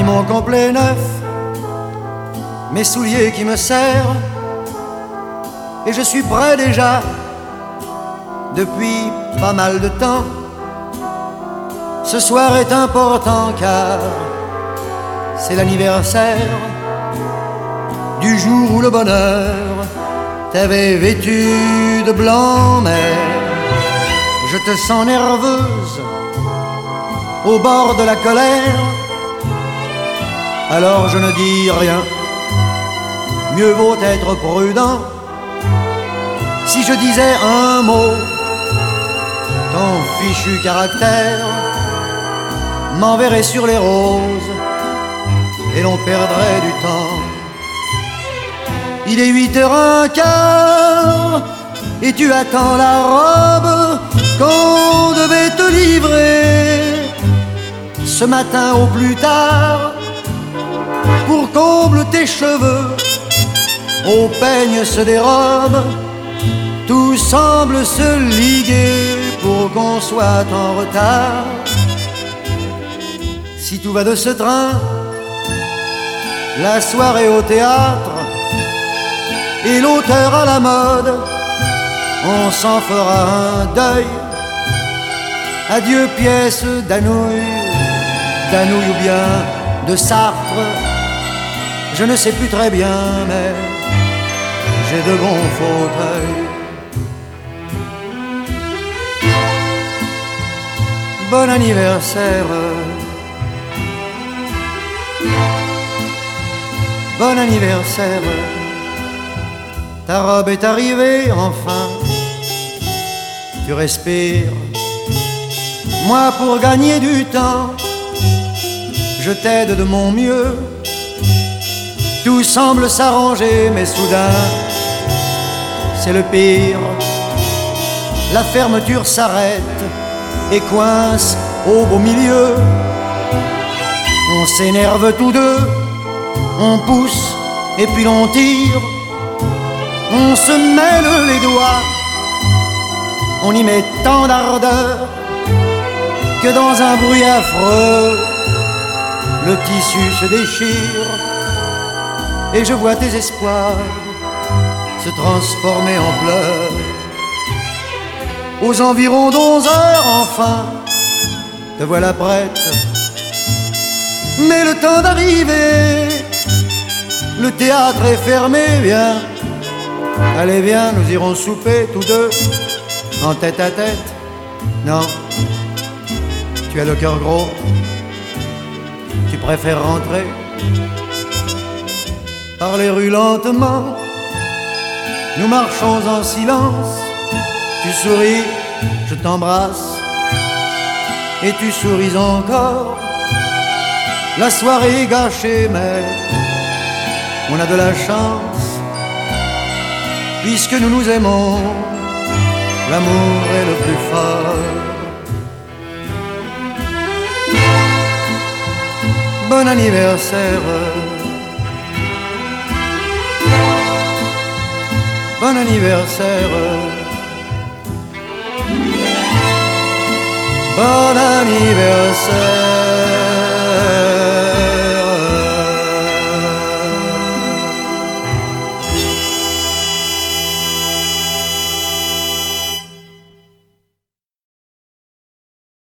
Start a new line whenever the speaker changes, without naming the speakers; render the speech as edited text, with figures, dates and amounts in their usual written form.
mis mon complet neuf, mes souliers qui me serrent, et je suis prêt déjà depuis pas mal de temps. Ce soir est important car c'est l'anniversaire du jour où le bonheur t'avait vêtu de blanc, mais je te sens nerveuse au bord de la colère. Alors je ne dis rien, mieux vaut être prudent. Si je disais un mot, ton fichu caractère m'enverrait sur les roses et l'on perdrait du temps. Il est 8h15 et tu attends la robe qu'on devait te livrer ce matin au plus tard. Pour comble tes cheveux, au peigne se dérobe, tout semble se liguer pour qu'on soit en retard. Si tout va de ce train, la soirée au théâtre et l'auteur à la mode, on s'en fera un deuil. Adieu pièce d'Anouilh, d'Anouilh ou bien de Sartre, je ne sais plus très bien, mais j'ai de bons fauteuils. Bon anniversaire, bon anniversaire. Ta robe est arrivée enfin, tu respires. Moi pour gagner du temps, je t'aide de mon mieux. Tout semble s'arranger, mais soudain, c'est le pire. La fermeture s'arrête et coince au beau milieu. On s'énerve tous deux, on pousse et puis l'on tire. On se mêle les doigts, on y met tant d'ardeur que dans un bruit affreux, le tissu se déchire. Et je vois tes espoirs se transformer en pleurs. Aux environs d'11h enfin, te voilà prête. Mais le temps d'arriver, le théâtre est fermé, viens. Allez viens, nous irons souper tous deux, en tête à tête. Non, tu as le cœur gros, tu préfères rentrer. Par les rues lentement, nous marchons en silence. Tu souris, je t'embrasse, et tu souris encore. La soirée est gâchée, mais on a de la chance, puisque nous nous aimons, l'amour est le plus fort. Bon anniversaire, bon anniversaire, bon anniversaire.